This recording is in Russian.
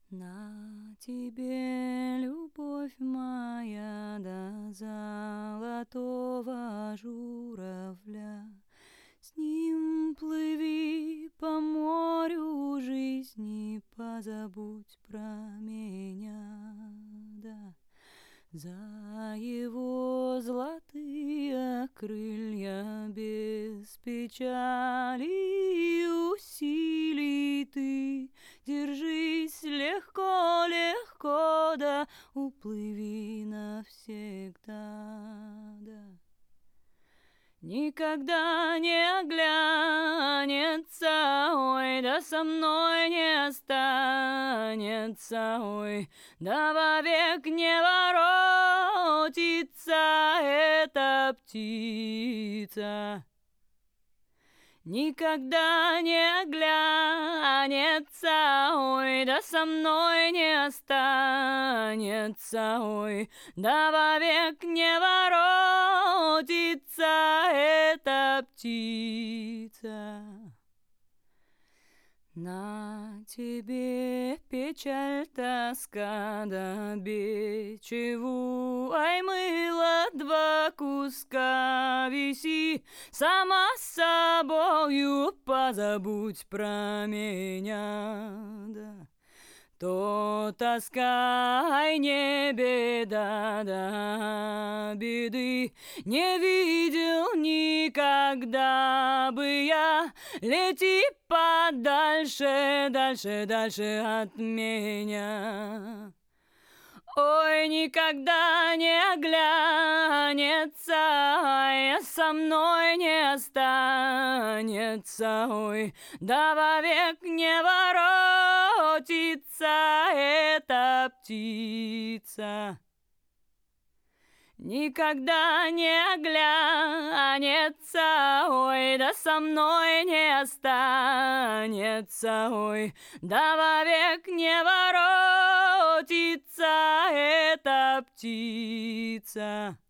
На тебе, любовь моя, до золотого журавля. С ним плыви по морю жизни, позабудь про меня, да. За его золотые крылья без печали и усилий ты держись легко, легко, да, уплыви навсегда, да. Никогда не оглянется, ой, да со мной не останется, ой, да вовек не воротится эта птица. Никогда не оглянется, ой, да со мной не останется, ой, да вовек не воротится эта птица. На тебе печаль, тоска, да бичеву, ай, мыло два куска, виси сама с собою, позабудь про меня, да. То тоска, ай, не беда, да, беды не видел никогда бы я. Лети подальше, дальше, дальше от меня. Ой, никогда не оглянется, ай, со мной не останется, ой, да вовек не воротится эта птица. Никогда не оглянется, ой, да со мной не останется, ой, да вовек не воротится эта птица.